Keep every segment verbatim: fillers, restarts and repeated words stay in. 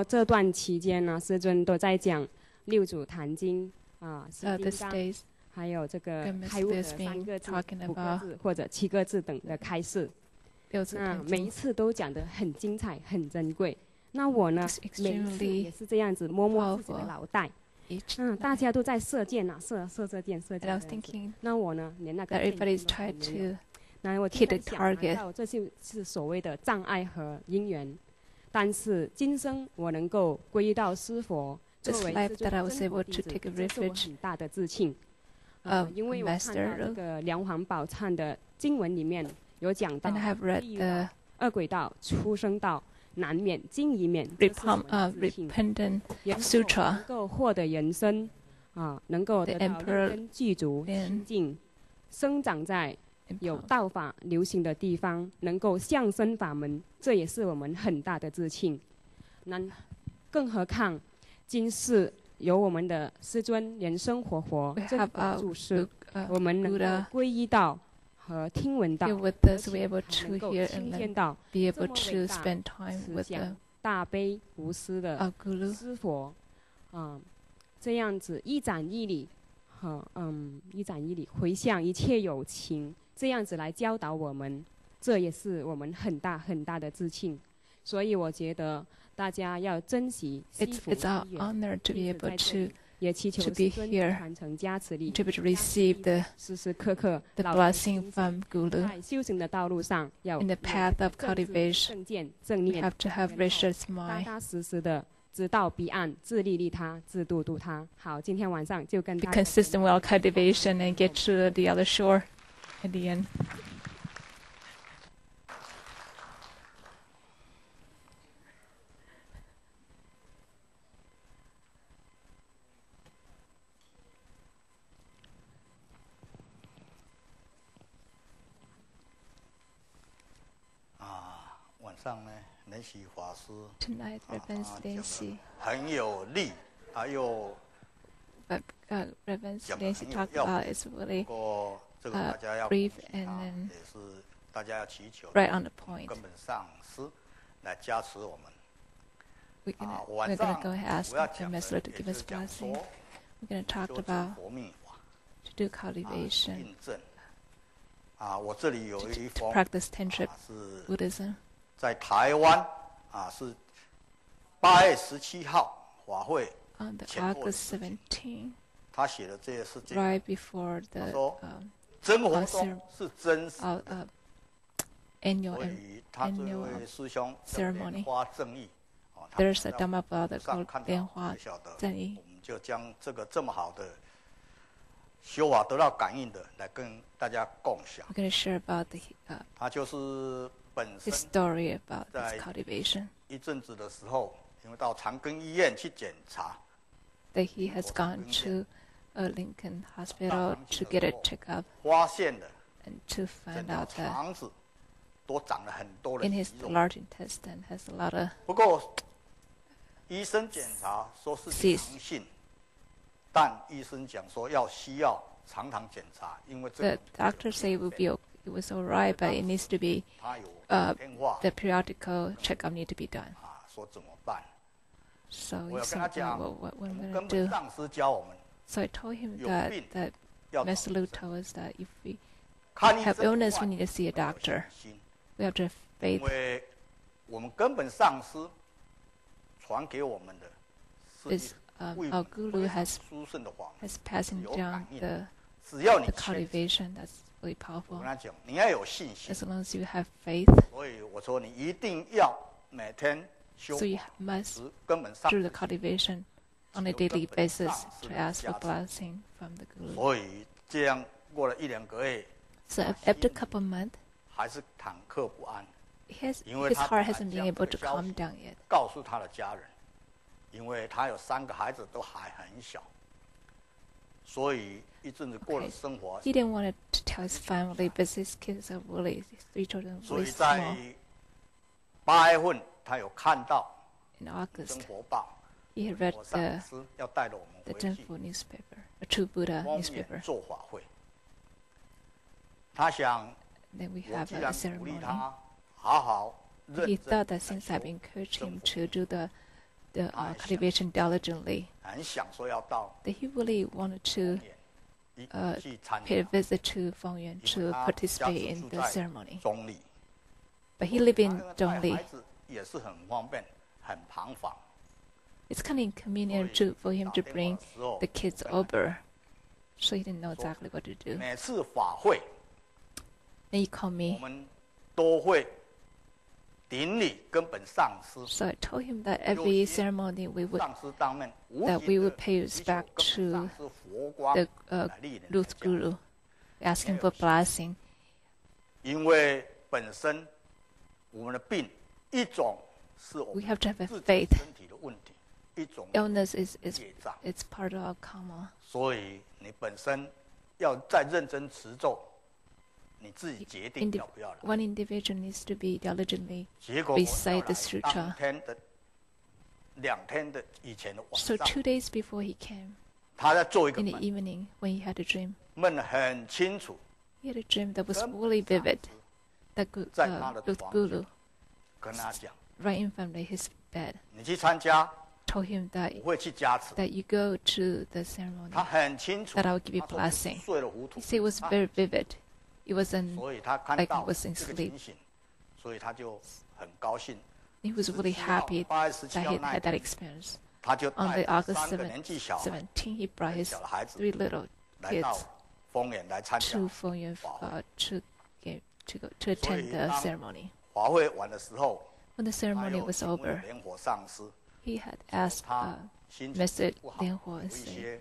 说这段期间呢，师尊都在讲六祖坛经啊、十金刚，还有这个开悟的三个字、五个字或者七个字等的开示。那每一次都讲得很精彩、很珍贵。那我呢，每一次也是这样子摸摸自己的脑袋。嗯，大家都在射箭啊，射射射箭，射箭。那我呢，连那个箭都没有。那我听想到这就是所谓的障碍和因缘。但是今生我能够皈依到师佛，作为师尊真佛弟子，这是我很大的自信。呃，因为我看到这个《梁皇宝忏》的经文里面有讲到，地狱道、恶鬼道、畜生道，难免经已免。这是我们的自信。能够获得人生，啊，能够得到六根具足、清净，生长在有道法流行的地方，能够相生法门，这也是我们很大的自信。那更何况今世有我们的师尊莲生活佛真佛住世，我们能够皈依到和听闻到，而且还能够听见到这么伟大、慈祥、大悲无私的师佛，啊、嗯，这样子一展一理，和嗯一展一理回向一切有情。这样子来教导我们，这也是我们很大很大的自信。所以我觉得大家要珍惜惜福因缘，一直在这里，也祈求师尊传承加持力，时时刻刻老师在修行的道路上要有正见正念，踏踏实实的直到彼岸，自利利他，自度度他。好，今天晚上就跟大家 consistent well cultivation and get to the other shore. At the end. 啊，晚上呢，莲喜法师 Tonight, Reverend Nancy 很有力，啊又 But uh, Reverend Nancy talked about is really uh, brief and then right on the point. We're gonna we're gonna go and ask Doctor Messler to give us blessing. We're gonna talk about to do cultivation, to, to practice Tantric Buddhism. 在台湾啊，是八月十七号法会。 On the August seventeenth, 他写的这些是 right before the um, 真活宗是真实 uh, uh, annual annual ceremony. There's a Dhamma that called 莲花正义。 我们就将这个这么好的修法得到感应的来跟大家共享。 We're going to share about the uh, 他就是本身 his story about this cultivation. 一阵子的时候，因为到长庚医院去检查。 That he has gone to a Lincoln hospital to get a checkup and to find out that in his large intestine has a lot of 不过医生检查说是良性，但医生讲说要需要常常检查，因为这 the doctor say it would be it was all right, but it needs to be uh, the periodical checkup need to be done. 说怎么办？ So he said, well, what, what am I going to do? So I told him that, that Master Lu told us that if we have illness, we need to see a doctor. We have to have faith. This, um, our Guru has, has passing down the, the cultivation that's really powerful. As long as you have faith, so you must do the cultivation on a daily basis to ask for blessing from the Guru. So after a couple of months, he has, his heart hasn't been able to calm down yet. Okay. He didn't want to tell his family, but his kids are really, his three children are really small. In August, he had read the, the Zhenfu newspaper, a True Buddha newspaper. Then we have a, a ceremony. He thought that since I've encouraged him to do the the uh, cultivation diligently. That he really wanted to uh, pay a visit to Fengyuan to participate in the ceremony. But he lived in Zhongli. It's kind of inconvenient to, for him to bring the kids over, so he didn't know exactly what to do. Then he called me. So I told him that every ceremony we would that we would pay respect to the uh, Ruth Guru, asking for blessing. We have to have a faith. Illness is is it's part of our karma. Indi- one individual needs to be diligently recite the sutra. So two days before he came, in the evening when he had a dream, he had a dream that was really vivid. That uh, Ruth Guru, right in front of his bed, told him that, that you go to the ceremony, that I will give you blessing. He said it was very vivid. It wasn't like he was in sleep. He was really happy that he had that experience. On the August seventeenth, he brought his three little kids to Fengyuan uh, to, to, go, to attend the ceremony. When the ceremony was over, he had asked uh, Mister Lian Huo and said,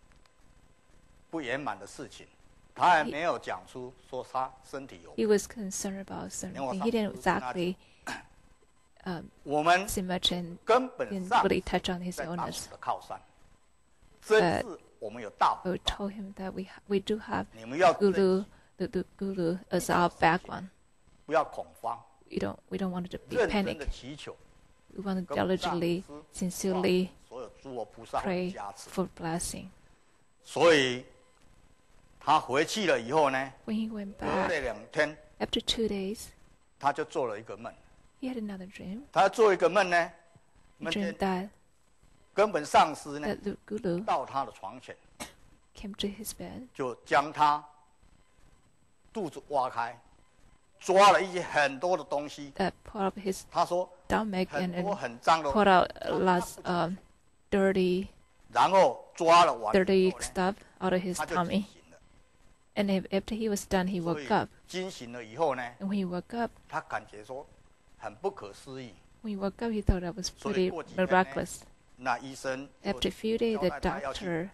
He, he was concerned about something. He didn't exactly um, say much and didn't really touch on his illness. But we told him that we we do have Guru, the, the Guru as our background. We don't we don't want to be panic. We want to diligently, sincerely pray for blessing. When he went back, after two days, he had another dream. He dreamed that, that the Guru came to his bed, that pulled up his stomach and, and pulled out lots of um, dirty, dirty stuff out of his tummy. And if, after he was done, he woke up. And when he woke up, when he woke up, he thought that was pretty miraculous. After a few days, the doctor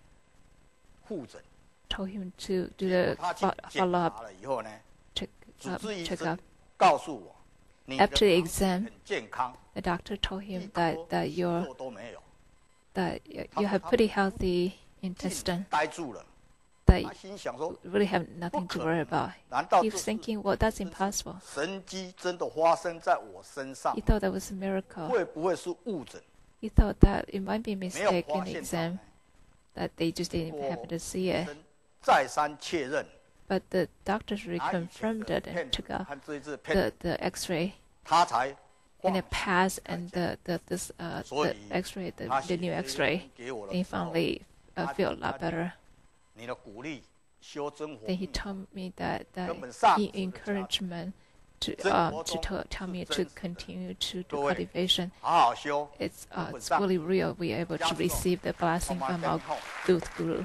told him to do the follow-up check, uh, check-up. After the exam, the doctor told him that, that, you're, that you have pretty healthy intestine. That you really have nothing to worry about. He was thinking, well, that's impossible. He thought that was a miracle. He thought that it might be a mistake in the exam, that they just didn't happen to see it. But the doctors reconfirmed it and took out the, the X-ray, and it passed, and the the this uh, the X-ray, the, the new X-ray, they finally uh, feel a lot better. Then he told me that, that he encouraged me to um, to t- tell me to continue to do cultivation. It's uh, it's really real. We are able to receive the blessing from our Ruth Guru.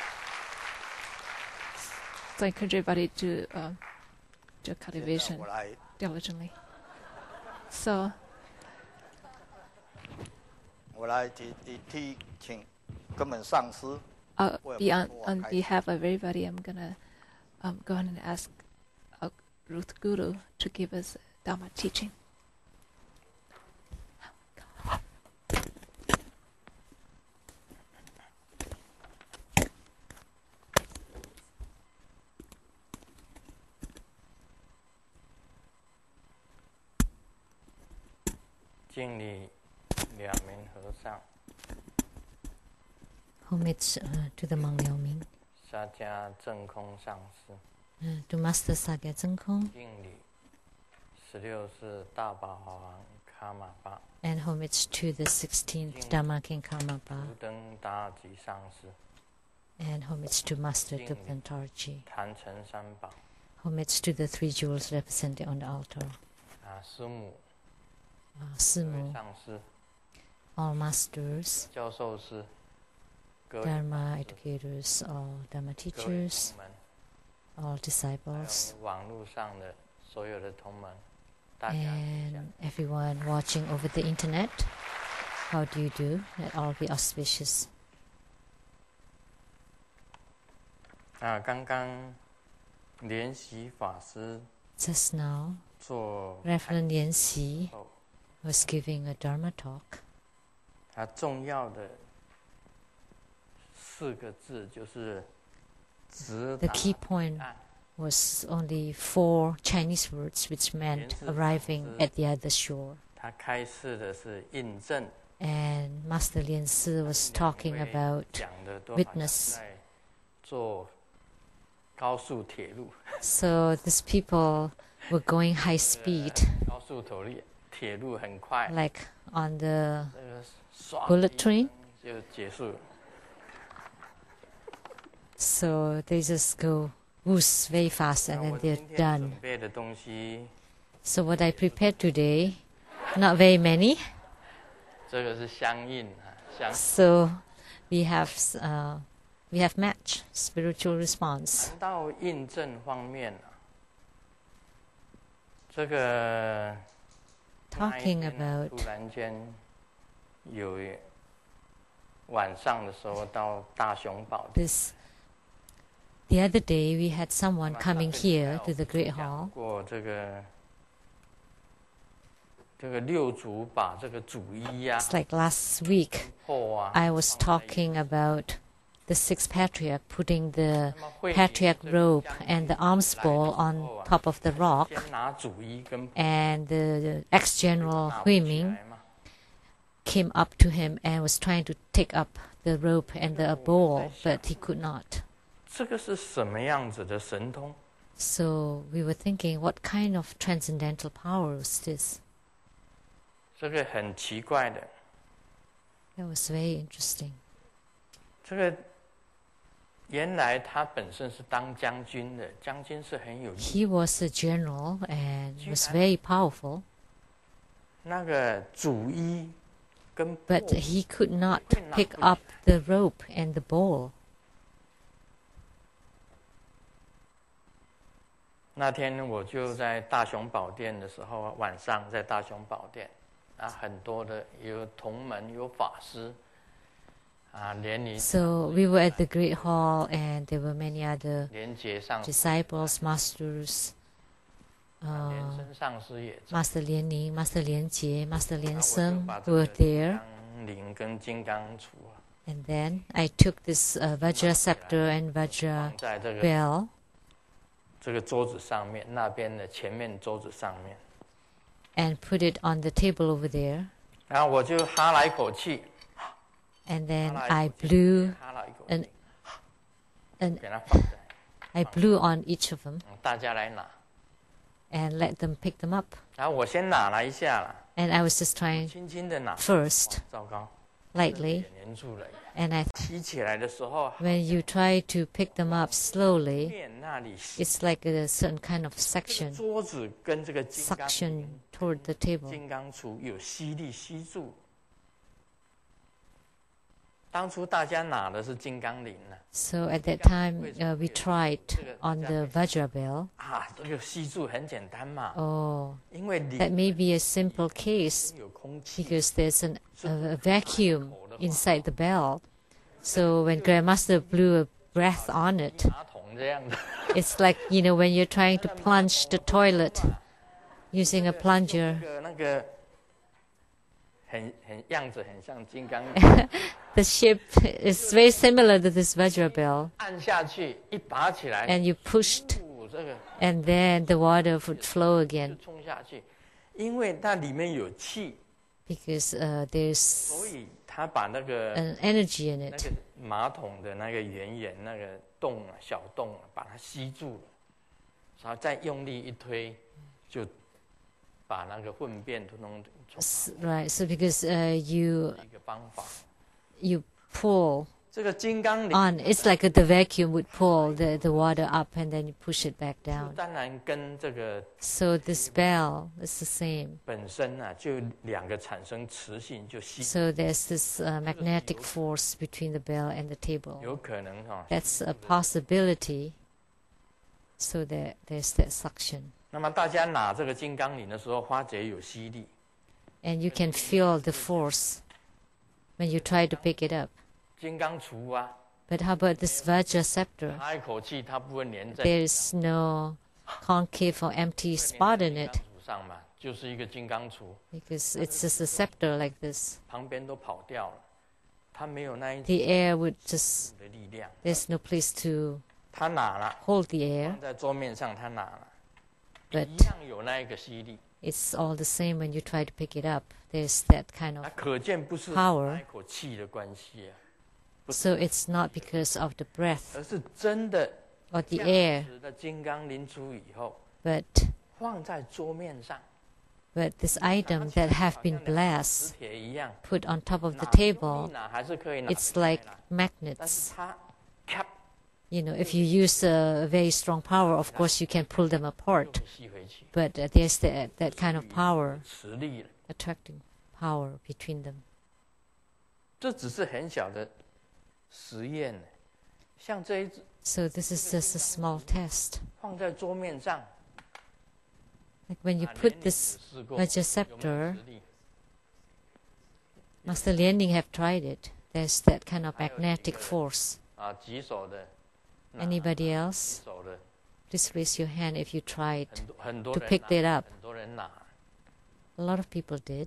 So I encourage everybody to um, do cultivation diligently. So. Uh, beyond, on behalf of everybody, I'm gonna um, go ahead and ask uh, Ruth Guru to give us Dharma teaching. Homage uh, to the Mang Liao Ming. Uh, to Master Sakya Zeng Kong. And homage to the sixteenth Dhamma King Karmapa. And homage to Master Thupten Tarji. Homage to the three jewels represented on the altar. Uh, Simu, all masters, Dharma educators, all Dharma teachers, all disciples, and everyone watching over the internet. How do you do? Let all be auspicious. Just now, Reverend Yan Xi was giving a Dharma talk. The key point was only four Chinese words which meant arriving at the other shore. And Master Lian Si was talking about witness. So these people were going high speed, like on the bullet train. So they just go whoosh very fast and then they're done. So what I prepared today, not very many. So we have uh, we have matched spiritual response. Talking about this, the other day we had someone coming here to the Great Hall. It's like last week I was talking about the sixth patriarch putting the patriarch robe and the alms bowl on top of the rock, and the, the ex-general Hui Ming came up to him and was trying to take up the robe and the bowl, but he could not. So we were thinking, what kind of transcendental power is this? That was very interesting. He was a general and was very powerful, but he could not pick up the rope and the bowl. 那天我就在大雄宝殿的时候，晚上在大雄宝殿啊，很多的有同门有法师啊，连你 So we were at the Great Hall, and there were many other disciples, masters, uh, Master Lian Ning, Master Lian Jie, Master Lian Sheng were there. And then I took this uh, Vajra scepter and Vajra bell. 这个桌子上面，那边的前面桌子上面 ，and put it on the table over there. 然后我就哈了一口气 ，and then I blew an, an I blew on each of them. 大家来拿 ，and let them pick them up. 然后我先拿了一下了 ，and I was just trying 轻轻的拿 first, 糟糕 lightly. 粘住了 And I, 提起来的时候 when you try to pick them up slowly, it's like a certain kind of section, 桌子跟这个 suction toward the table. 金刚杵有吸力吸住。当初大家拿的是金刚铃呢。 So at that time, uh, we tried on the Vajra bell. 啊，这个吸住很简单嘛。 Oh, 因为 that may be a simple case because there's an, a, a vacuum inside the bell. So when Grandmaster blew a breath on it, it's like, you know, when you're trying to plunge the toilet using a plunger. The shape is very similar to this Vajra bell. And you pushed, and then the water would flow again. Because uh, there's an energy in it. 马桶的那个圆圆那个洞啊，小洞啊，把它吸住了，然后再用力一推，就 Right. So because uh, you you pull on, it's like a, the vacuum would pull the, the water up and then you push it back down. So this bell is the same. So there's this uh, magnetic force between the bell and the table. That's a possibility. So there, there's that suction. And you can feel the force when you try to pick it up. But how about this Vajra scepter? There is no concave or empty spot in it, because it's just a scepter like this. The air would just, there's no place to hold the air. But it's all the same when you try to pick it up. There's that kind of power. So it's not because of the breath or the air, but, but this item that have been blessed, put on top of the table, it's like magnets. You know, if you use a very strong power, of course you can pull them apart. But uh, there's the, that kind of power, attracting power between them. So this is just a small test. Like when you put this Vajra scepter, Master Lian have tried it. There's that kind of magnetic force. Anybody else? Please raise your hand if you tried to pick that up. A lot of people did.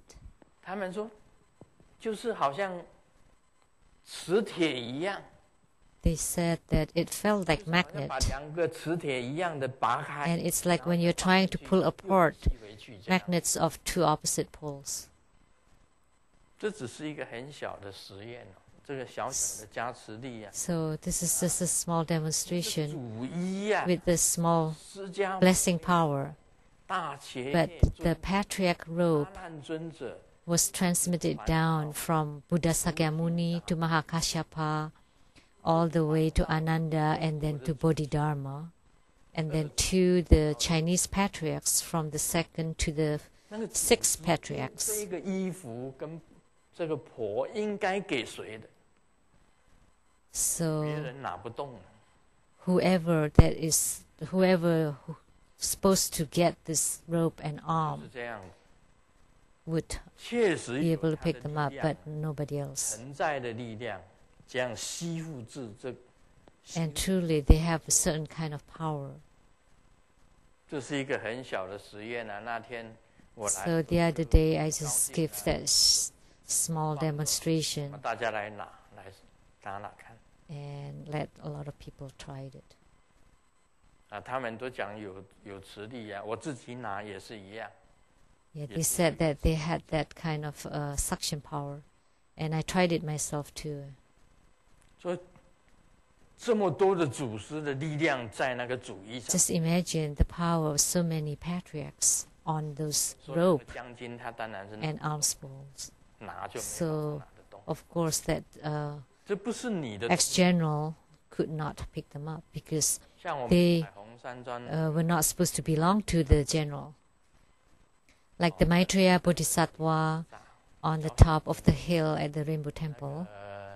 They said that it felt like magnet. And it's like when you're trying to pull apart magnets of two opposite poles. So this is just a small demonstration with the small blessing power. But the patriarch robe was transmitted down from Buddha Sakyamuni to Mahakashyapa, all the way to Ananda, and then to Bodhidharma, and then to the Chinese patriarchs, from the second to the sixth patriarchs. So whoever that is, whoever who supposed to get this rope and arm would be able to pick them up, but nobody else. And truly, they have a certain kind of power. So the other day, I just gave that small demonstration and let a lot of people try it. Yeah, they said that they had that kind of uh, suction power, and I tried it myself too. Just imagine the power of so many patriarchs on those rope and alms bowls. So, of course, that uh, ex-general could not pick them up because they uh, were not supposed to belong to the general. Like the Maitreya Bodhisattva on the top of the hill at the Rainbow Temple.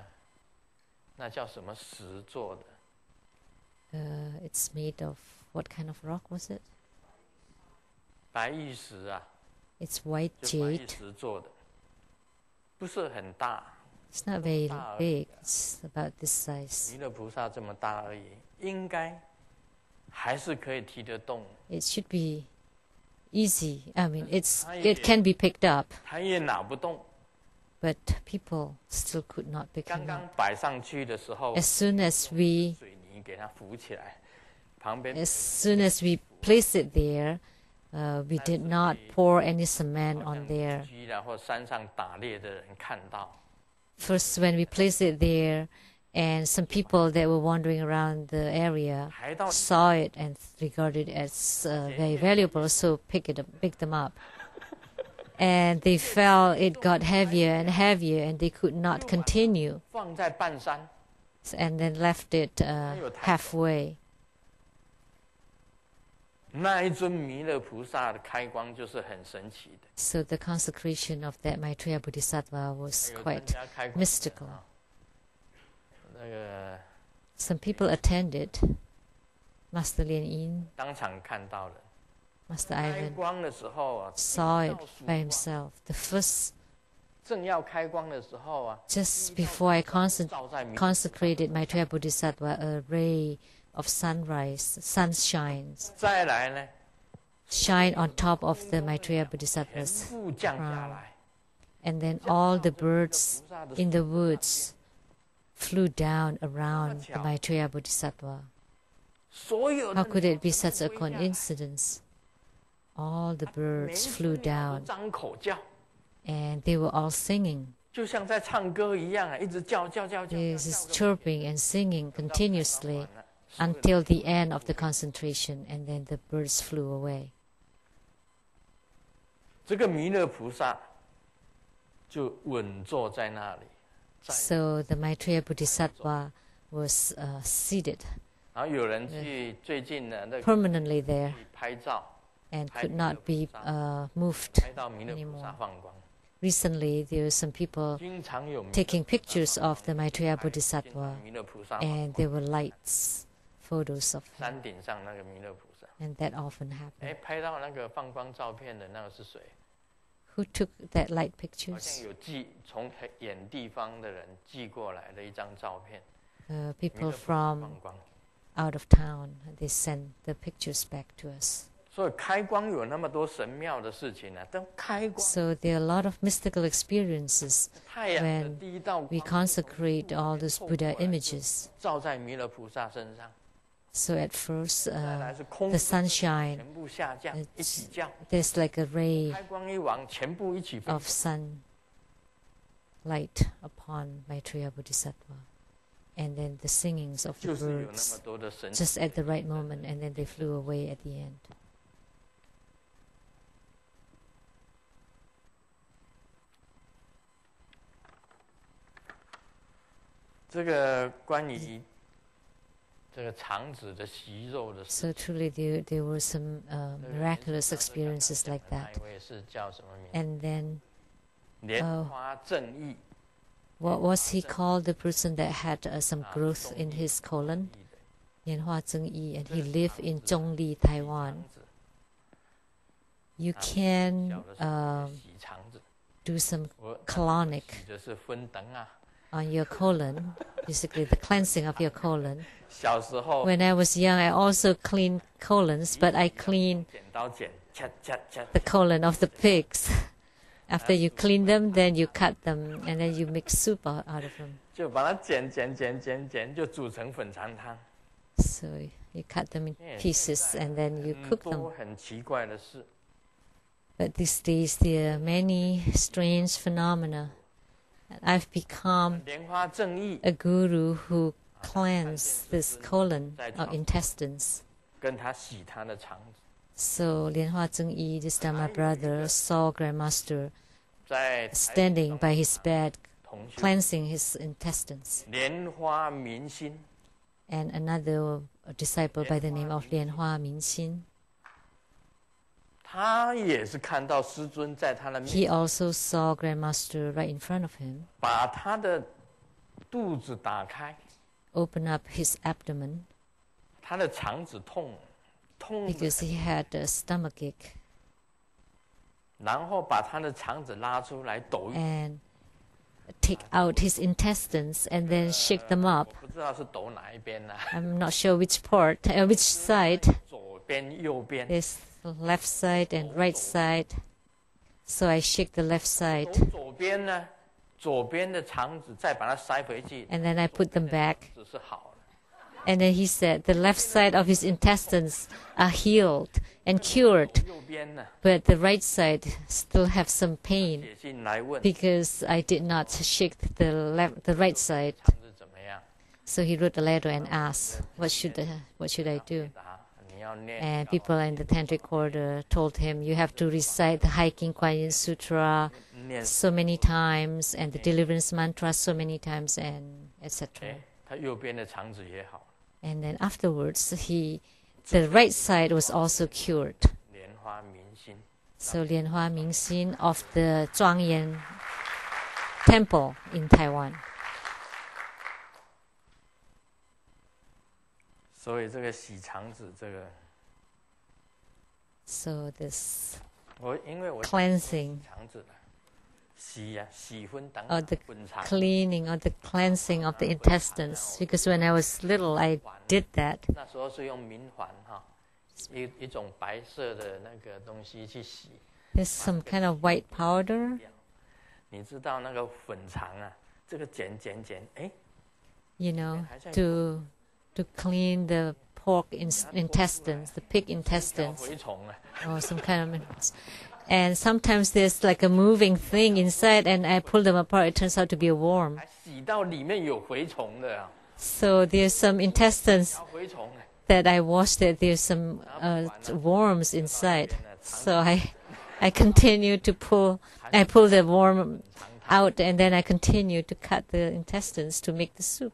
Uh, it's made of what kind of rock was it? It's white jade. It's not very big. It's about this size. It should be easy. I mean, it's it can be picked up. But people still could not pick him up. As soon as we, as soon as we placed it there, uh, we did not pour any cement on there. First, when we placed it there, and some people that were wandering around the area saw it and regarded it as uh, very valuable, so pick it up, pick them up. And they felt it got heavier and heavier, and they could not continue. And then left it uh, halfway. So the consecration of that Maitreya Bodhisattva was quite mystical. Some people attended. Master Lien Yin, Master Ivan saw it by himself. The first, just before I consecrated Maitreya Bodhisattva, a ray of sunrise, sunshine, shine on top of the Maitreya Bodhisattva's crown. And then all the birds in the woods flew down around the Maitreya Bodhisattva. How could it be such a coincidence? All the birds flew down, and they were all singing. This is chirping and singing continuously until the end of the concentration, and then the birds flew away. So the Maitreya Bodhisattva was uh, seated permanently there and could not be uh, moved anymore. Recently, there were some people taking pictures of the Maitreya Bodhisattva, and there were lights, photos of him. And that often happened. Who took that light pictures? Uh, people from out of town, they sent the pictures back to us. So there are a lot of mystical experiences when we consecrate all those Buddha images. So at first, uh, the sunshine, there's like a ray of sun light upon Maitreya Bodhisattva. And then the singings of the birds just at the right moment, and then they flew away at the end. So truly there, there were some uh, miraculous experiences like that. And then uh, what was he called, the person that had uh, some growth in his colon? Lien Hua Zheng Yi, and he lived in Zhongli, Taiwan. You can uh, do some colonic on your colon, basically the cleansing of your colon. When I was young, I also cleaned colons, but I cleaned the colon of the pigs. After you clean them, then you cut them, and then you make soup out, out of them. So you cut them in pieces, and then you cook them. But these days, there are many strange phenomena. I've become a guru who cleanses this colon or intestines. So Lien Hua Zheng Yi, this Dharma brother, saw Grandmaster standing by his bed, cleansing his intestines. And another disciple by the name of Lien Hua Minxin, he also saw Grandmaster right in front of him, open up his abdomen because he had a stomachache, and take out his intestines and then shake them up. I'm not sure which part, uh, which side. There's left side and right side. So I shake the left side. And then I put them back. And then he said the left side of his intestines are healed and cured, but the right side still have some pain because I did not shake the left, the right side. So he wrote a letter and asked, "What should I, what should I do?" And people in the Tantric order told him, you have to recite the Hiking Kuan Yin Sutra so many times, and the Deliverance Mantra so many times, and et cetera. And then afterwards, he, the right side was also cured. So Lianhua Mingxin of the Zhuangyan Temple in Taiwan. So this cleansing, or the cleaning or the cleansing of the intestines, because when I was little, I did that. There's some kind of white powder. You know, to to clean the pork in, intestines, the pig intestines, or some kind of. And sometimes there's like a moving thing inside, and I pull them apart. It turns out to be a worm. So there's some intestines that I washed it. There's some uh, worms inside. So I, I continue to pull. I pull the worm out, and then I continue to cut the intestines to make the soup.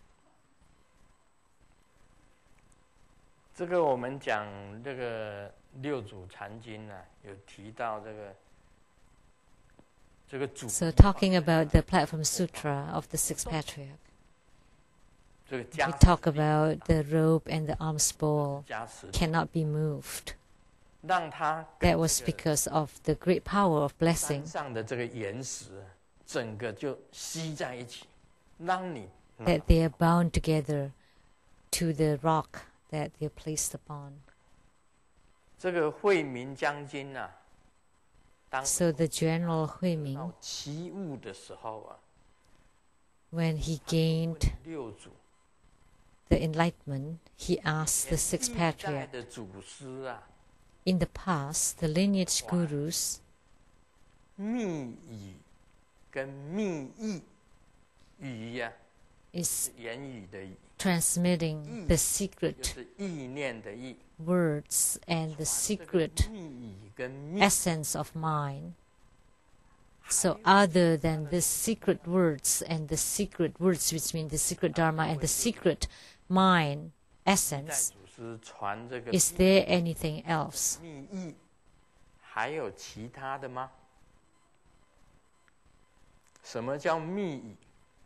这个我们讲这个六祖坛经啊，有提到这个这个主。 So talking about the Platform Sutra of the Sixth Patriarch, we talk about the rope and the alms bowl cannot be moved. That was because of the great power of blessing. 上的这个岩石，整个就吸在一起，让你 that they are bound together to the rock that they are placed upon. 这个慧明将军啊，当 So the general Hui Ming, 起悟的时候啊， when he gained 六祖 the enlightenment, he asked the Sixth Patriarch. 的祖师啊， In the past, the lineage gurus 密语跟密意，语呀、啊、 is 言语的语， transmitting the secret 就是意念的意， words and the secret 密语跟密 essence of mind. So other than the secret words and the secret words, which mean the secret dharma and the secret mind essence, 祖师传这个 is there anything else? 密意，还有其他的吗？什么叫密语？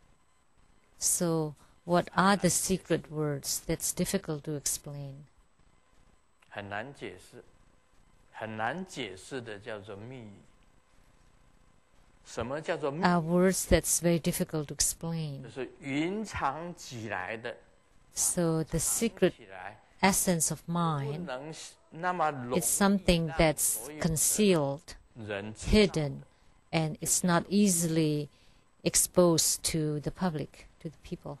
So what are the secret words? That's difficult to explain. 很难解释，很难解释的叫做密语。什么叫做密？ Are words that's very difficult to explain. 就是云藏起来的。 So the secret 起来 essence of 不 mind 能那么容易 is something that's concealed, 人知道 hidden, and it's not easily exposed to the public, to the people.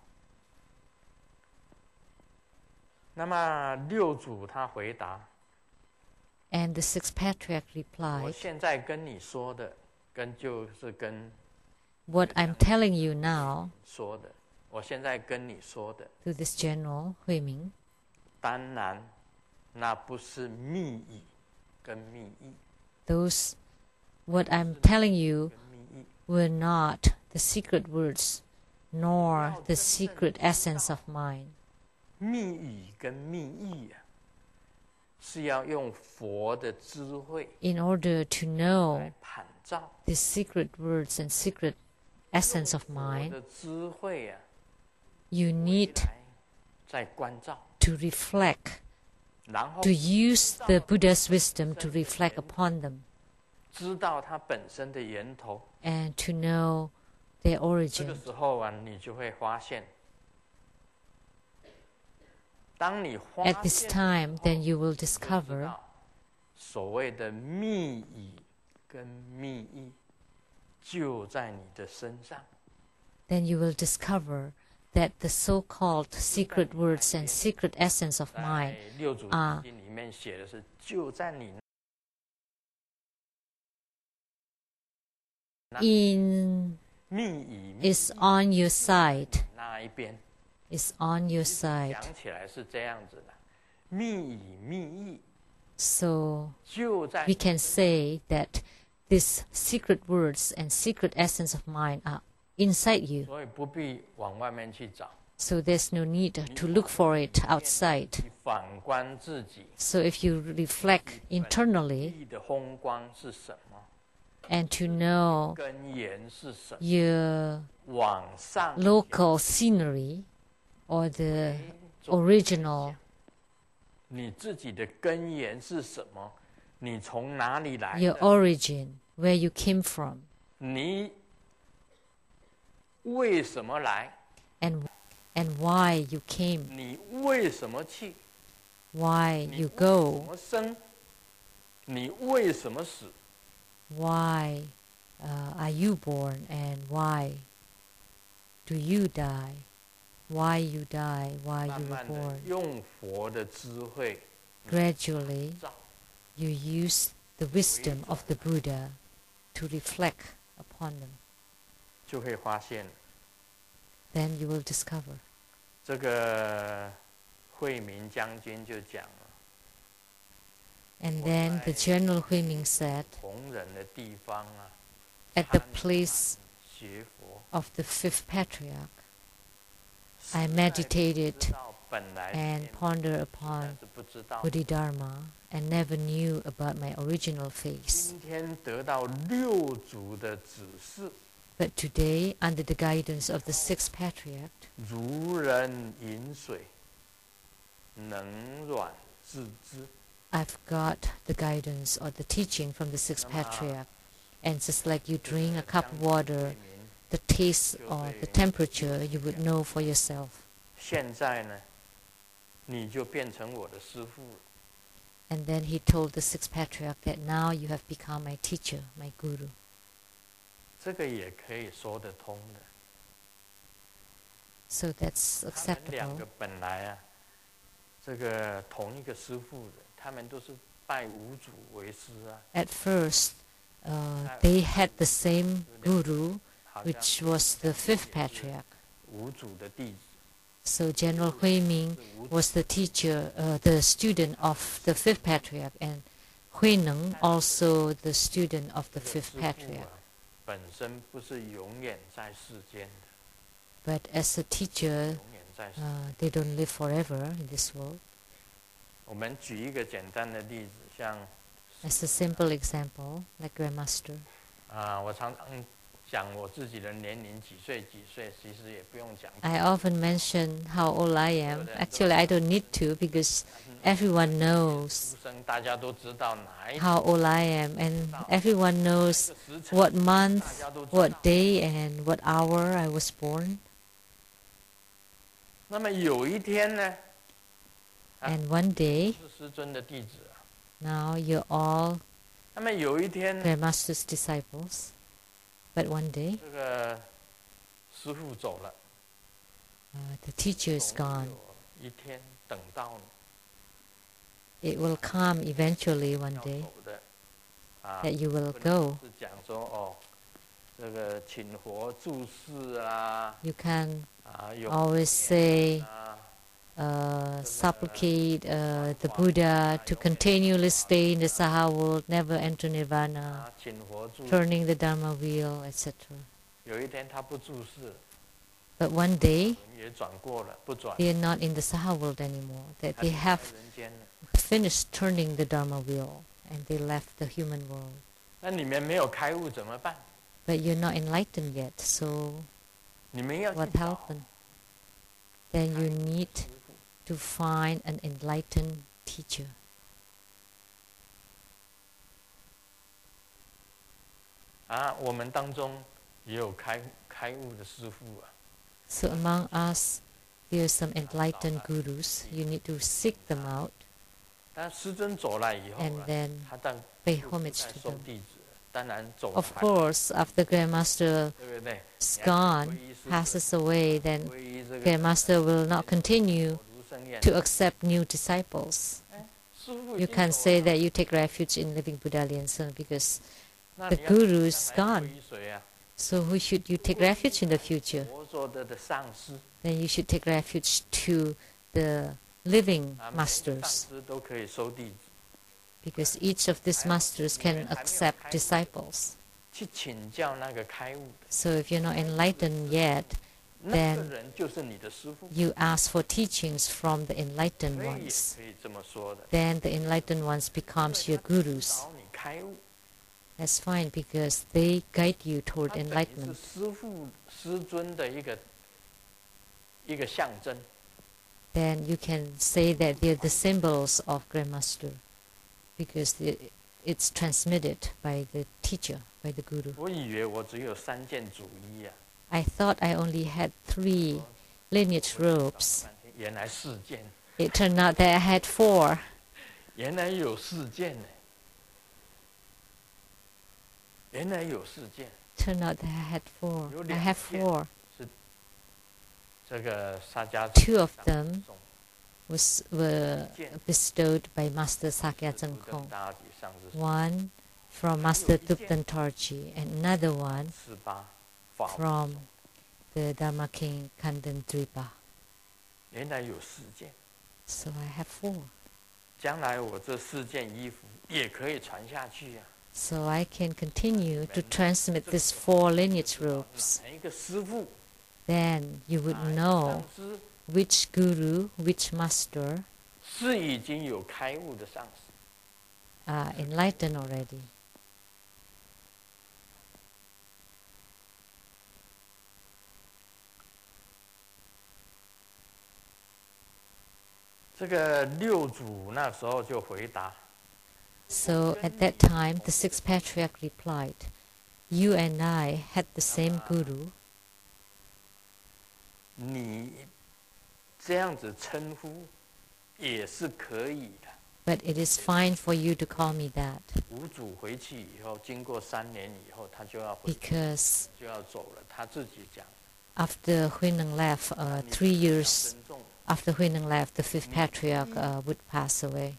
那么六祖他回答， And the Sixth Patriarch 我 replied, 现在跟你说的，跟就是跟 what I'm telling you now 说的，我现在跟你说的， to this general Hui Ming, 当然那不是密语跟密意， those, what I'm telling you 跟密意 were not the secret words, nor the secret essence of mind. 密语跟密意啊，是要用佛的智慧 In order to 来 know 判照， the secret words and secret essence of 佛 mind, 的智慧啊， you need 来在关照， to reflect, 然后 to use the Buddha's wisdom to reflect upon them 知道它本身的源头。 and to know their 这个 origin. 时候啊，你就会发现，当你发 At this 现 time, then you will 就知 discover 道所谓的密语跟密意就在你的身上。 then you will discover that the so-called secret words and secret essence of 在 mind 六祖 are 经里面写的是，就在你 in 密语密 is on your side, 那一边。 is on your side. 讲起来是这样子的， So we can say that these secret words and secret essence of mind are inside you. So there's no need to look for it outside. So if you reflect internally and to know your local scenery or the original, your origin, where you came from, and and why you came, why you go, why uh, are you born, and why do you die, why you die, why you were born. Gradually, you use the wisdom of the Buddha to reflect upon them. Then you will discover. And then the General Huiming said, at the place of the fifth patriarch, I meditated and pondered upon Bodhidharma and never knew about my original face. But today, under the guidance of the sixth patriarch, I've got the guidance or the teaching from the sixth patriarch. And just like you drink a cup of water, the taste or the temperature you would know for yourself. And then he told the sixth patriarch that now you have become my teacher, my guru. So that's acceptable. At first, uh, they had the same guru, which was the fifth patriarch. So General Huiming was the teacher, uh, the student of the fifth patriarch, and Huineng also the student of the fifth patriarch. But as a teacher, uh, they don't live forever in this world. As a simple example, like Grandmaster. I often mention how old I am. Actually, I don't need to because everyone knows how old I am, and everyone knows what month, what day, and what hour I was born. And one day, now you're all Grandmaster's disciples. But one day, uh, the teacher is gone. It will come eventually one day that you will go. You can always say, uh, supplicate uh, the Buddha to continually stay in the Saha world, never enter Nirvana, turning the Dharma wheel, et cetera. But one day, they are not in the Saha world anymore. That they have finished turning the Dharma wheel and they left the human world. But you're not enlightened yet, so what happened? Then you need to find an enlightened teacher. So among us, there are some enlightened gurus. You need to seek them out and then pay homage to them. Of course, after Grandmaster is gone, passes away, then Grandmaster will not continue to accept new disciples. You can't say that you take refuge in living Buddha Lianson because the guru is gone. So who should you take refuge in the future? Then you should take refuge to the living masters, because each of these masters can accept disciples. So if you're not enlightened yet, then you ask for teachings from the enlightened ones. Then the enlightened ones becomes your gurus. That's fine, because they guide you toward enlightenment. Then you can say that they're the symbols of Grandmaster, because it's transmitted by the teacher, by the guru. I thought I only had three lineage robes. It turned out that I had four. Turned out that I had four. I have four. Two of them was were bestowed by Master Sakya Tsengkhong. One from Master Thubten Torji, and another one from the Dharma King Kandan Dripa. So I have four. So I can continue to transmit these four lineage robes. Then you would know which guru, which master are enlightened already. So at that time, the sixth patriarch replied, "You and I had the same guru. But it is fine for you to call me that, because after Huineng left, uh, three years after Huineng left, the fifth patriarch uh, would pass away.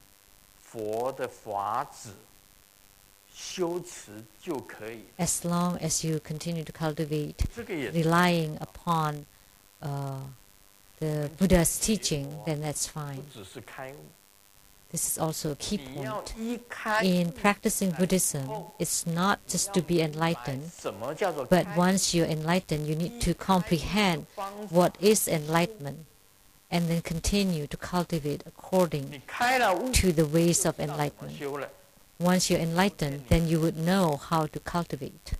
As long as you continue to cultivate, relying upon uh, the Buddha's teaching, then that's fine. This is also a key point. In practicing Buddhism, it's not just to be enlightened, but once you're enlightened, you need to comprehend what is enlightenment, and then continue to cultivate according to the ways of enlightenment. Once you're enlightened, then you would know how to cultivate.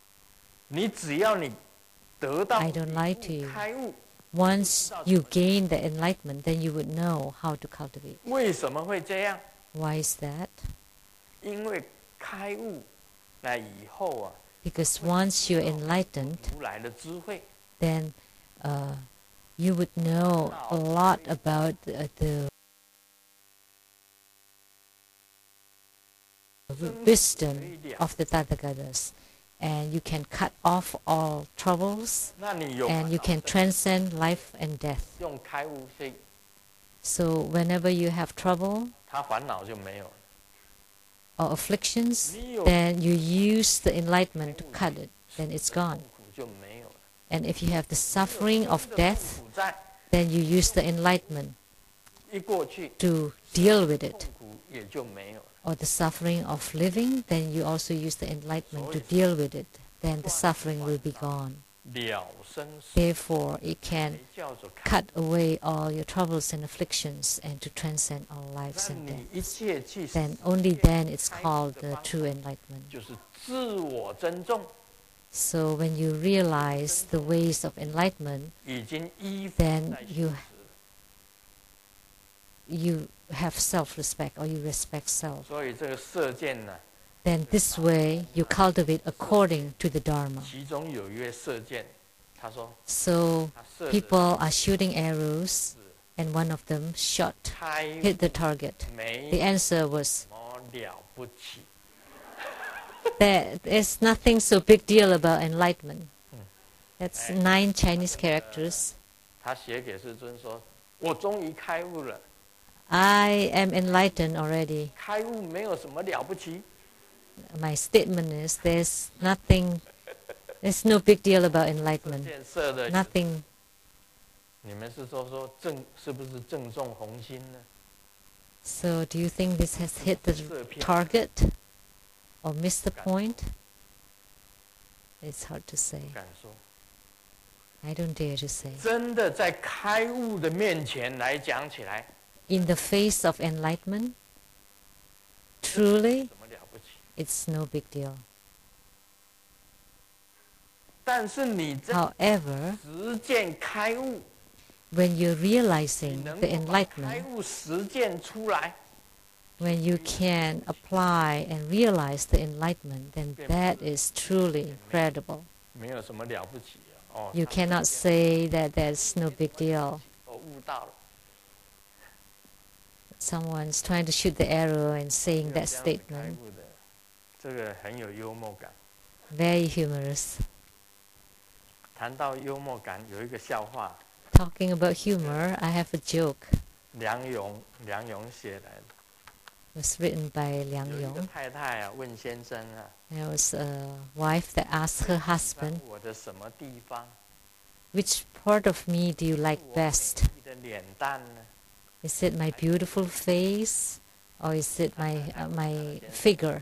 I don't lie to you. Once you gain the enlightenment, then you would know how to cultivate. Why is that? Because once you're enlightened, then uh, you would know a lot about uh, the wisdom of the Tathagatas, and you can cut off all troubles, and you can transcend life and death. So whenever you have trouble or afflictions, then you use the enlightenment to cut it, then it's gone. And if you have the suffering of death, then you use the enlightenment to deal with it. Or the suffering of living, then you also use the enlightenment to deal with it. Then the suffering will be gone. Therefore, it can cut away all your troubles and afflictions and to transcend all lives and deaths. Then only then it's called the true enlightenment. So when you realize the ways of enlightenment, then you you have self-respect, or you respect self. Then this way you cultivate according to the Dharma. So people are shooting arrows, and one of them shot, hit the target. The answer was, there is nothing so big deal about enlightenment. That's nine Chinese characters. I am enlightened already. My statement is, there's nothing, there's no big deal about enlightenment. Nothing So do you think this has hit the target or missed the point? It's hard to say. I don't dare to say. In the face of enlightenment, truly, it's no big deal. However, when you're realizing the enlightenment, when you can apply and realize the enlightenment, then that is truly incredible. You cannot say that there's no big deal. Someone's trying to shoot the arrow and saying that statement. Very humorous. Talking about humor, I have a joke. It was written by Liang Yong. There was a wife that asked her husband, which part of me do you like best? Is it my beautiful face or is it my, uh, my figure?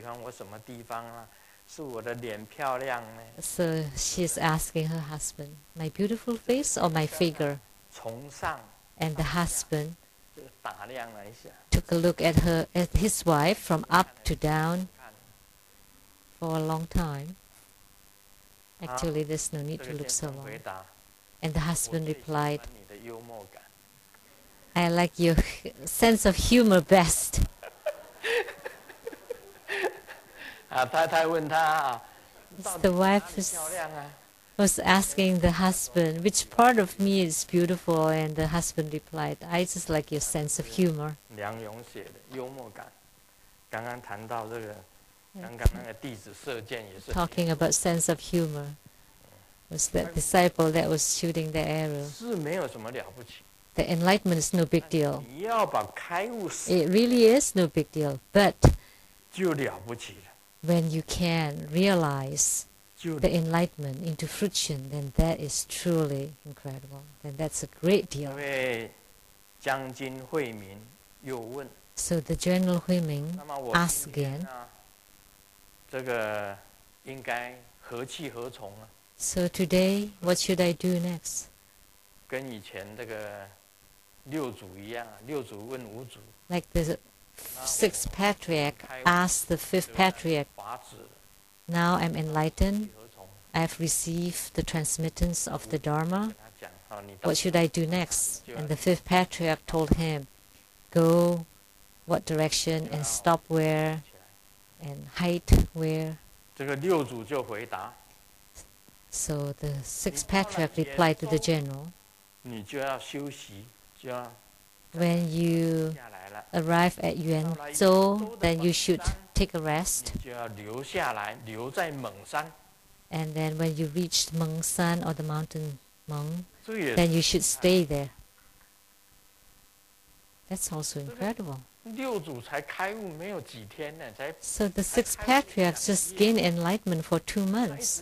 So she's asking her husband, my beautiful face or my figure? And the husband took a look at her, at his wife from up to down for a long time. Actually, there's no need to look so long. And the husband replied, I like your sense of humor best. The wife was, was asking the husband, which part of me is beautiful? And the husband replied, I just like your sense of humor. Talking about sense of humor, was that disciple that was shooting the arrow. The enlightenment is no big deal. It really is no big deal, but when you can realize the enlightenment into fruition, then that is truly incredible. Then that's a great deal. So the General Huiming asks again, so today, what should I do next? Like the sixth patriarch asked the fifth patriarch, now I'm enlightened, I've received the transmittance of the Dharma, what should I do next? And the fifth patriarch told him, go what direction and stop where and height where. So the sixth patriarch replied to the general, when you arrive at Yuanzhou, then you should take a rest. And then when you reach Mengshan or the mountain Meng, then you should stay there. That's also incredible. So the six patriarchs just gained enlightenment for two months.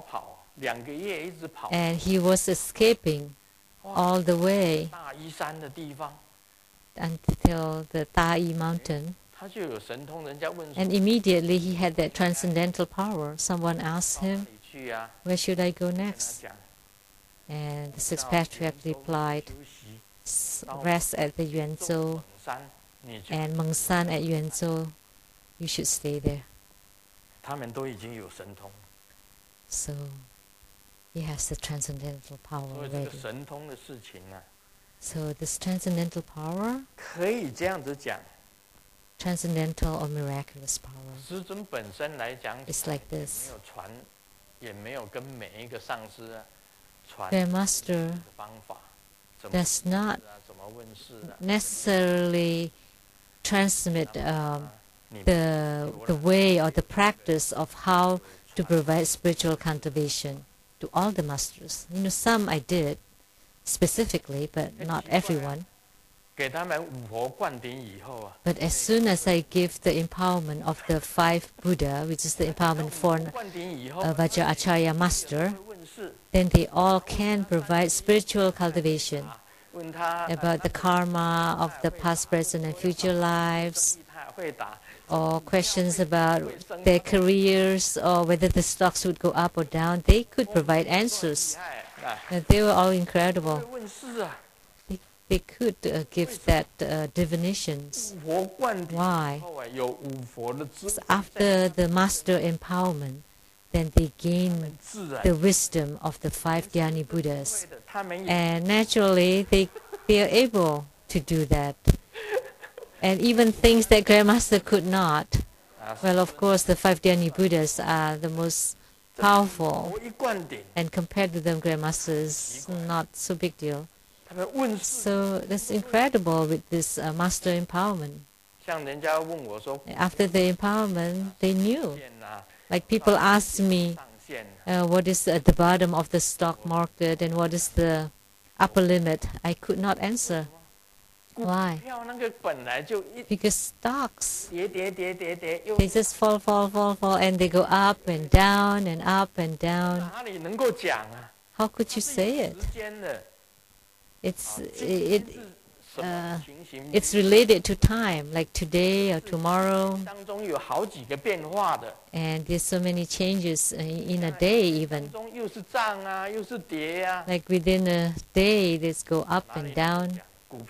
And he was escaping all the way until the Dayi mountain. And immediately he had that transcendental power. Someone asked him, where should I go next? And the sixth patriarch replied, rest at the Yuanzhou and Mengshan at Yuanzhou. You should stay there. So he has the transcendental power already. So this transcendental power, transcendental or miraculous power, it's like this. Their master does not necessarily transmit um, the, the way or the practice of how to provide spiritual cultivation to all the masters. You know, some I did specifically, but not everyone. But as soon as I give the empowerment of the five Buddha, which is the empowerment for uh, Vajra Acharya master, then they all can provide spiritual cultivation about the karma of the past, present, and future lives, or questions about their careers, or whether the stocks would go up or down. They could provide answers. And they were all incredible. They, they could uh, give that uh, divinations. Why? So after the master empowerment, then they gain the wisdom of the five Dhyani Buddhas. And naturally, they, they are able to do that. And even things that Grandmaster could not. Well, of course, the five Dhyani Buddhas are the most powerful. And compared to them, Grandmaster is not so big deal. So that's incredible with this uh, master empowerment. After the empowerment, they knew. Like people ask me, uh, what is at the bottom of the stock market and what is the upper limit? I could not answer. Why? Because stocks, they just fall, fall, fall, fall, and they go up and down and up and down. How could you say it? It's it. Uh, it's related to time, like today or tomorrow. And there's so many changes uh, in a day even. Like within a day, this go up and down.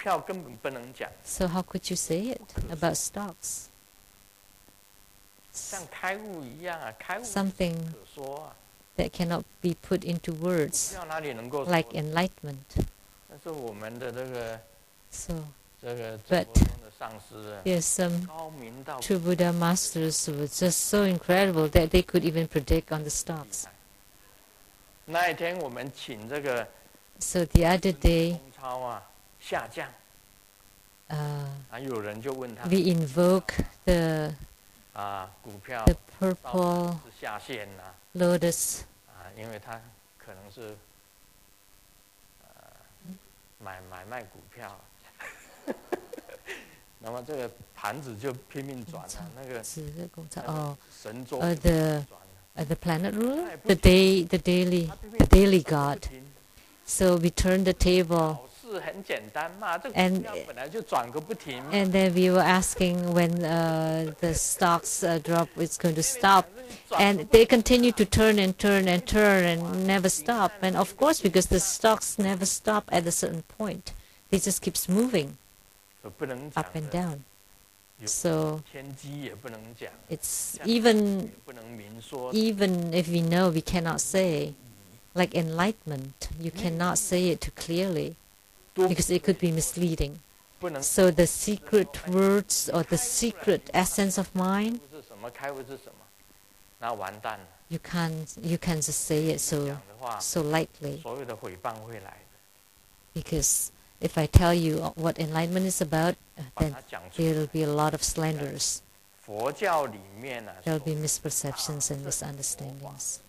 So how could you say it about stocks? Something that cannot be put into words, like enlightenment. So, but there's some true Buddha masters who were just so incredible that they could even predict on the stocks. So the other day, uh, we invoke the, the purple lotus. 买买卖股票，那么这个盘子就拼命转了，那个哦，神州 the uh, the planet ruler, the day, the daily, the daily god. So we turned the table. And, and then we were asking when uh, the stocks uh, drop, it's going to stop. And they continue to turn and turn and turn and never stop. And of course, because the stocks never stop at a certain point, they just keeps moving up and down. So it's even, even if we know, we cannot say, like enlightenment, you cannot say it too clearly, because it could be misleading. So the secret words or the secret essence of mind, you can't you can't just say it so so lightly. Because if I tell you what enlightenment is about, then there will be a lot of slanders. There will be misperceptions and misunderstandings.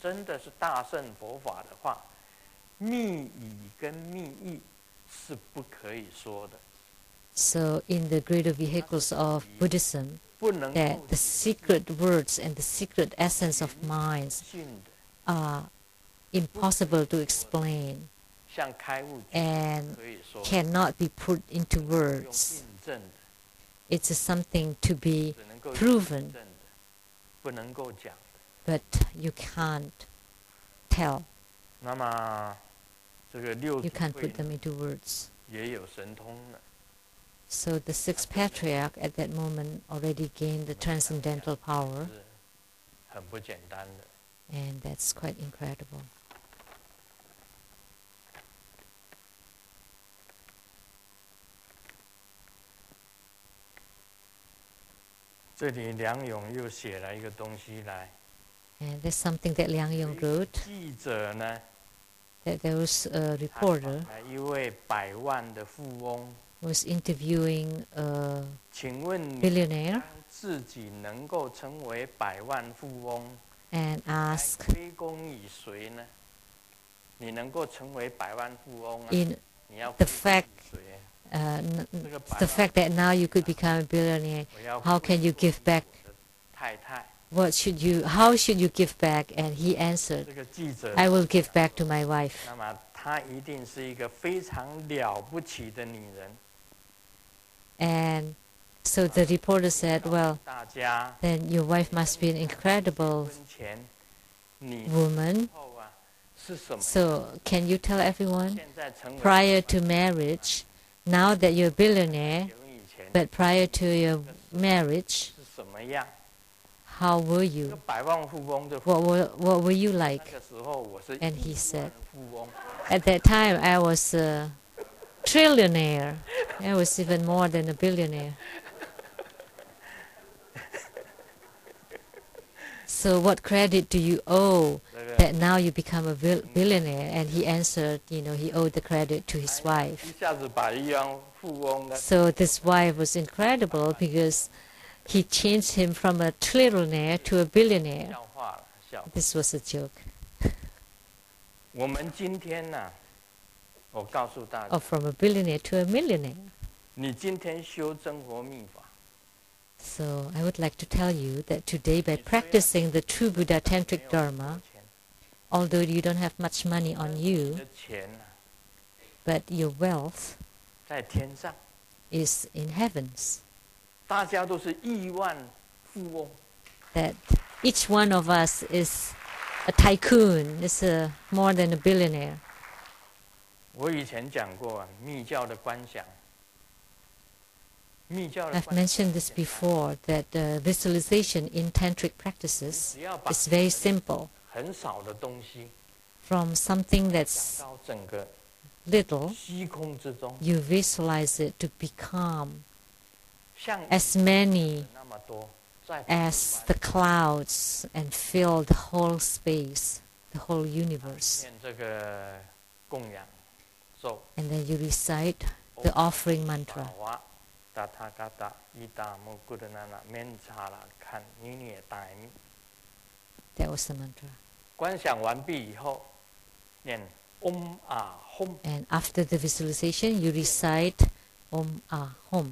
So in the greater vehicles of Buddhism, that the secret words and the secret essence of minds are impossible to explain and cannot be put into words. It's something to be proven, but you can't tell. You can't put them into words. So the sixth patriarch at that moment already gained the transcendental power, and that's quite incredible. And there's something that Liang Yong wrote. That there was a reporter who was interviewing a billionaire and asked, in the fact, uh, the fact that now you could become a billionaire, how can you give back what should you, how should you give back? And he answered, I will give back to my wife. And so the reporter said, well, then your wife must be an incredible woman. So can you tell everyone, prior to marriage, now that you're a billionaire, but prior to your marriage, how were you? What were, what were you like? And he said, at that time I was a trillionaire. I was even more than a billionaire. So what credit do you owe that now you become a billionaire? And he answered, you know, he owed the credit to his wife. So this wife was incredible because he changed him from a trillionaire to a billionaire. This was a joke. Or from a billionaire to a millionaire. So I would like to tell you that today, by practicing the true Buddha Tantric Dharma, although you don't have much money on you, but your wealth is in heavens. That each one of us is a tycoon, is a, more than a billionaire. I've mentioned this before, that uh, visualization in tantric practices is very simple. From something that's little, you visualize it to become as many as the clouds and fill the whole space, the whole universe. And then you recite the offering mantra. That was the mantra. And after the visualization, you recite Om Ah Hum.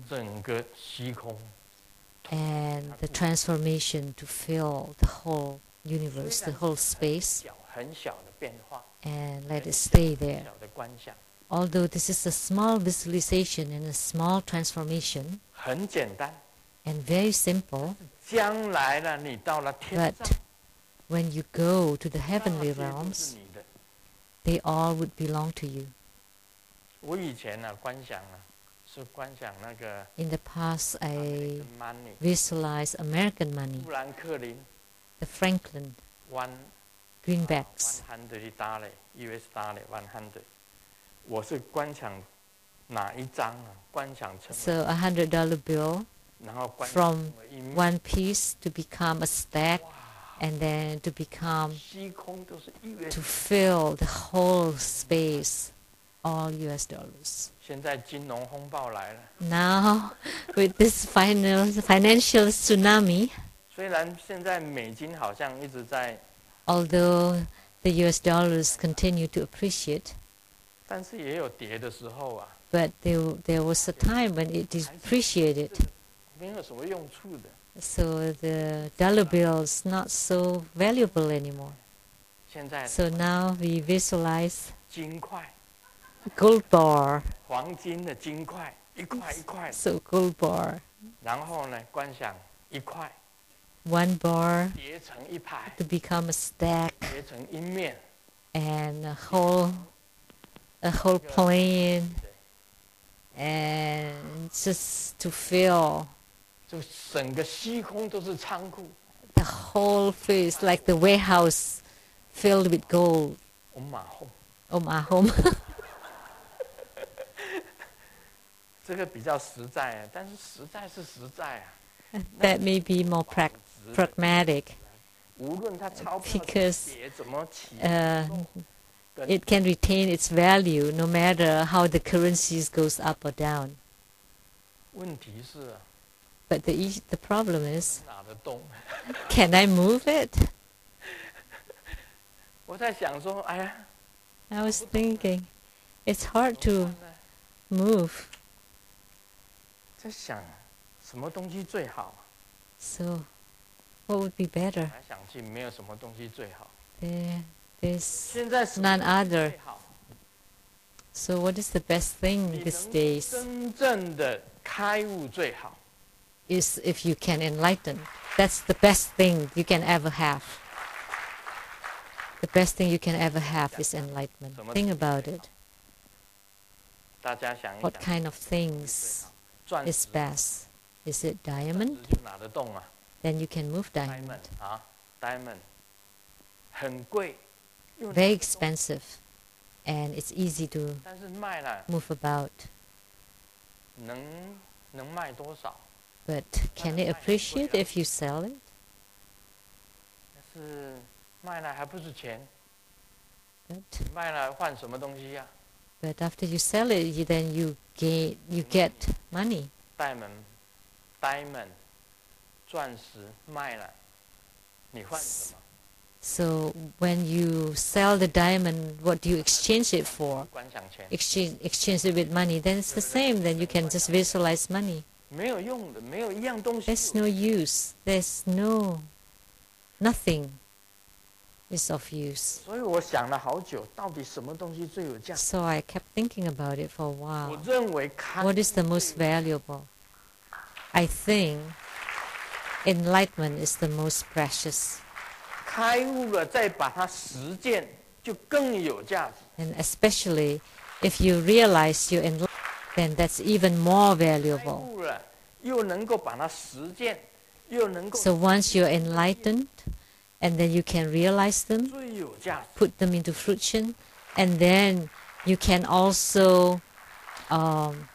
And the transformation to fill the whole universe, the whole space, and let it stay there. Although this is a small visualization and a small transformation, and very simple, but when you go to the heavenly realms, they all would belong to you. In the past, I visualized American money, the Franklin greenbacks. So a hundred dollar bill, from one piece to become a stack, and then to become, to fill the whole space, all U S dollars. Now, with this final financial tsunami, although the U S dollars continue to appreciate, but there, there was a time when it depreciated. So the dollar bill is not so valuable anymore. So now we visualize gold bar. So gold bar. One bar to become a stack, and a whole, a whole plane, and just to fill the whole face, like the warehouse filled with gold. Om Ah Hum. That may be more pra pragmatic, because uh, it can retain its value no matter how the currencies goes up or down. But the the problem is, can I move it? I was thinking, it's hard to move. So What would be better? There, there's none other. So what is the best thing these days? Is if you can enlighten. That's the best thing you can ever have. The best thing you can ever have is enlightenment. Think about it. What kind of things is best? Is it diamond? Then you can move diamond. Very expensive, and it's easy to move about. But can it appreciate if you sell it? But, but after you sell it, you, then you gain, you get money. Diamond, diamond, 钻石卖了，你换什么？ So when you sell the diamond, what do you exchange it for? Exchange, exchange it with money. Then it's the same. Then you can just visualize money. There's no use. There's no, nothing is of use. So I kept thinking about it for a while. What is the most valuable? I think enlightenment is the most precious. And especially if you realize you're enlightened, then that's even more valuable. So once you're enlightened, and then you can realize them, put them into fruition, and then you can also um,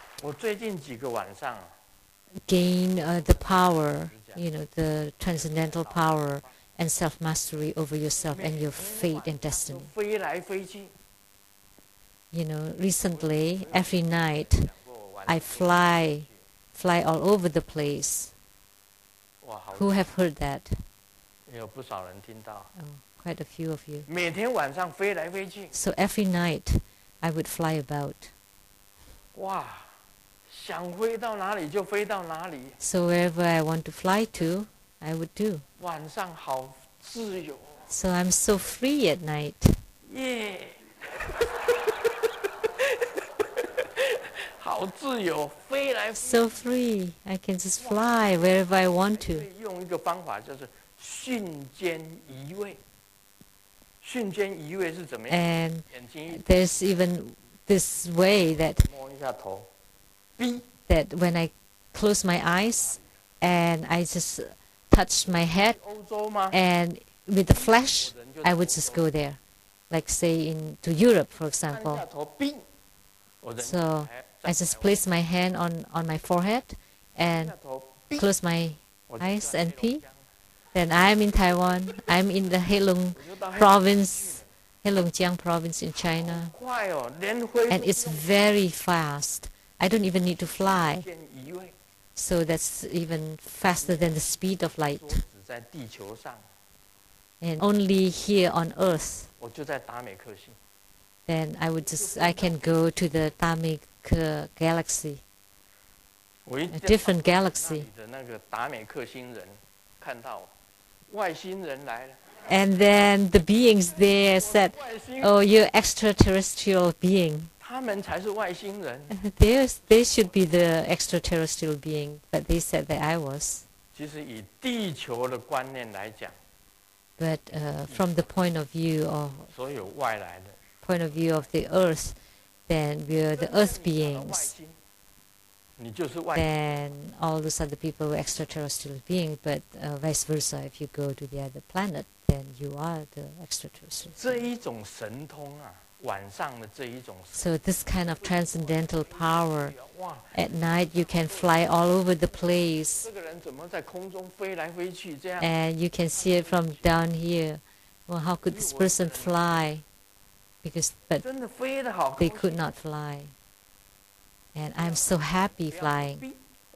gain uh, the power, you know, the transcendental power and self-mastery over yourself and your fate and destiny. You know, recently, every night, I fly, fly all over the place. Who have heard that? Oh, quite a few of you. So every night, I would fly about. So wherever I want to fly to, I would do. So I'm so free at night. Yeah. So free. I can just fly wherever I want to. And there's even this way that that when I close my eyes and I just touch my head, and with the flash, I would just go there. Like say in to Europe, for example. So I just place my hand on, on my forehead and close my eyes and pee. Then I'm in Taiwan. I'm in the Heilong province, Heilongjiang province in China. And it's very fast. I don't even need to fly. So that's even faster than the speed of light. And only here on Earth, then I would just, I can go to the Damek uh, galaxy, a different galaxy. And then the beings there said, oh, you're extraterrestrial being. they, they should be the extraterrestrial being, but they said that I was. But uh, from the point of view of point of view of the earth, then we are the earth beings. Then all those other people were extraterrestrial beings, but uh, vice versa. If you go to the other planet, then you are the extraterrestrial. So this kind of transcendental power, at night you can fly all over the place, and you can see it from down here. Well, how could this person fly? Because but they could not fly, and I'm so happy flying.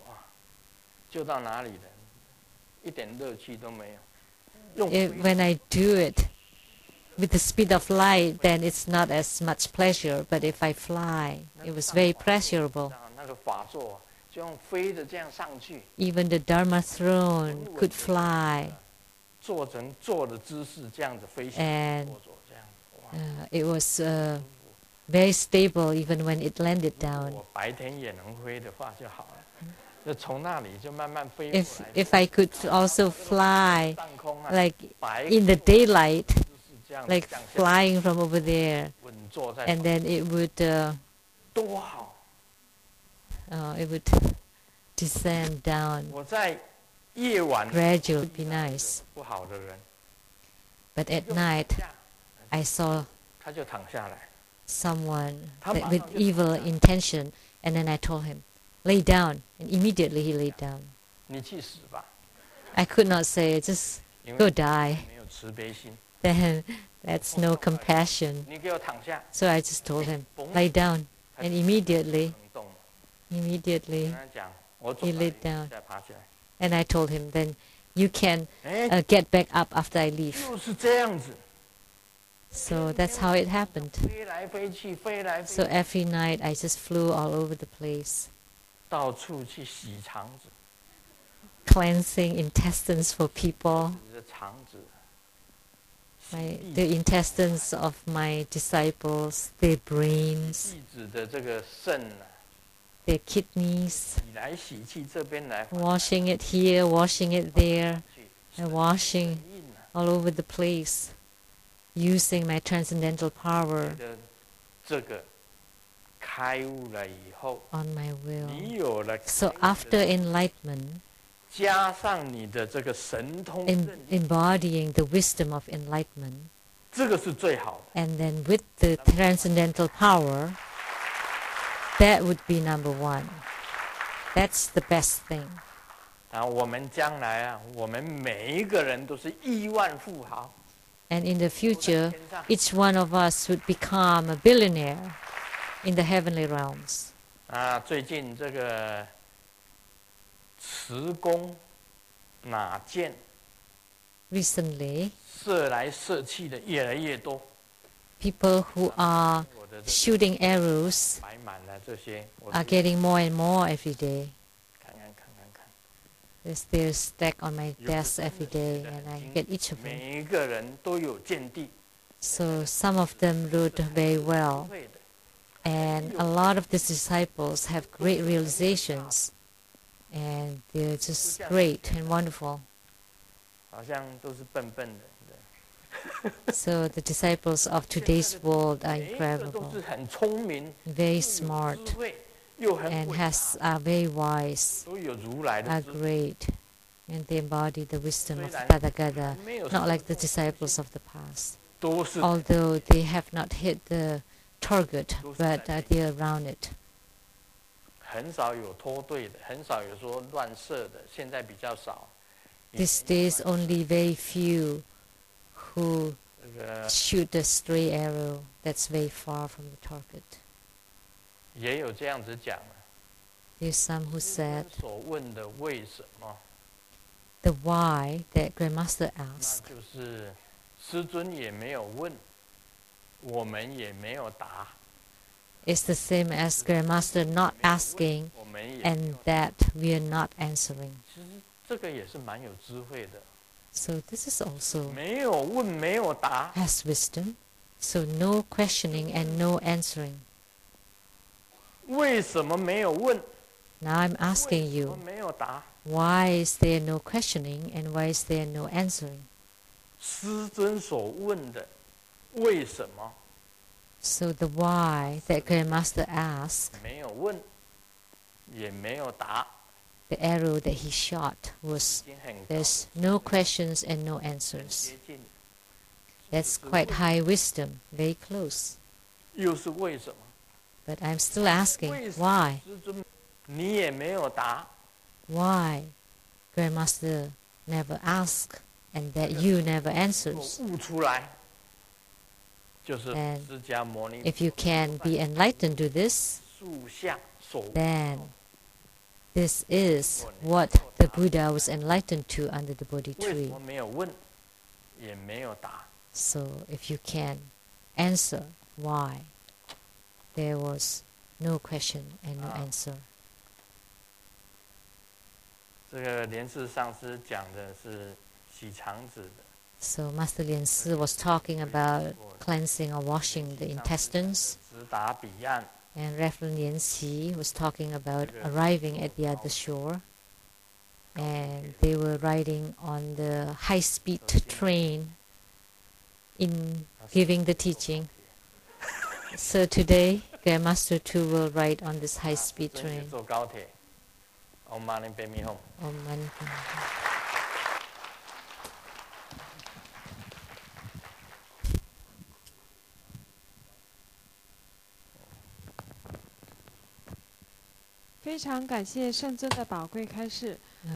If, when I do it with the speed of light, then it's not as much pleasure. But if I fly, it was very pleasurable. Even the Dharma throne could fly. And uh, it was uh, very stable even when it landed down. If, if I could also fly like in the daylight, like flying from over there, and then it would uh, uh, it would descend down gradually. Would be nice. But at night, I saw someone that with evil intention, and then I told him, lay down, and immediately he laid down. I could not say, just go die. Then that's no compassion. So I just told him, lay down, and immediately, immediately, he laid down. And I told him, then you can uh, get back up after I leave. So that's how it happened. So every night I just flew all over the place, cleansing intestines for people. My, the intestines of my disciples, their brains, their kidneys, washing it here, washing it there, and washing all over the place, using my transcendental power on my will. So after enlightenment, in embodying the wisdom of enlightenment, and then with the transcendental power, that would be number one. That's the best thing. And in the future, each one of us would become a billionaire in the heavenly realms. Recently, people who are shooting arrows are getting more and more every day. They're stacked on my desk every day, and I get each of them. So some of them wrote very well, and a lot of these disciples have great realizations, and they're just great and wonderful. So the disciples of today's world are incredible, very smart, and has are very wise, are great, and they embody the wisdom of Tathagata, not like the disciples of the past. Although they have not hit the target, but uh, they are around it. These days, only very few who shoot a stray arrow that's very far from the target. There's some who said the why that Grandmaster asked is the same as Grandmaster not asking and that we are not answering. So this is also has wisdom. So no questioning and no answering. Now I'm asking you, why is there no questioning and why is there no answering? So the why that Grandmaster asked, the arrow that he shot was, there's no questions and no answers. That's quite high wisdom, very close. But I'm still asking, why? Why Grandmaster never asks and that you never answers? And if you can be enlightened to this, then this is what the Buddha was enlightened to under the Bodhi tree. So if you can answer why, there was no question and no answer. 这个莲师上师讲的是洗肠子的。 So Master Lian Si was talking about cleansing or washing the intestines. 直达彼岸。 And Reverend Lian Si was talking about arriving at the other shore. And they were riding on the high-speed train in giving the teaching. So today, Grandmaster too will ride on this high-speed train. Om Mani Padme Hum. Om Mani Padme Hum. 非常感谢圣尊的宝贵开示。